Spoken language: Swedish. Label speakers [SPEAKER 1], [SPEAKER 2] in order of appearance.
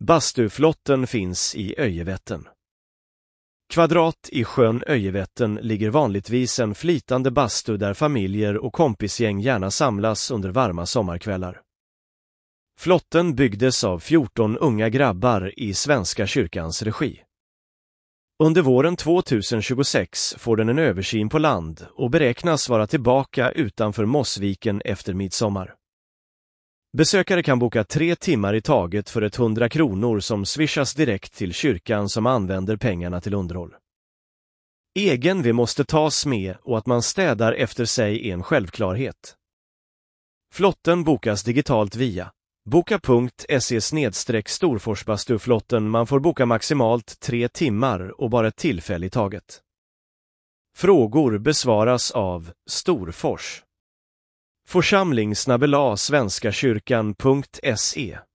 [SPEAKER 1] Bastuflotten finns i Öjevätten. Kvadrat i sjön Öjevätten ligger vanligtvis en flytande bastu där familjer och kompisgäng gärna samlas under varma sommarkvällar. Flotten byggdes av 14 unga grabbar i Svenska kyrkans regi. Under våren 2026 får den en översyn på land och beräknas vara tillbaka utanför Mossviken efter midsommar. Besökare kan boka 3 timmar i taget för 100 kronor som swishas direkt till kyrkan som använder pengarna till underhåll. Egen vi måste tas med och att man städar efter sig är en självklarhet. Flotten bokas digitalt via boka.se/Storforsbastuflotten. Man får boka maximalt 3 timmar och bara ett tillfälle i taget. Frågor besvaras av Storfors. Församling@svenskakyrkan.se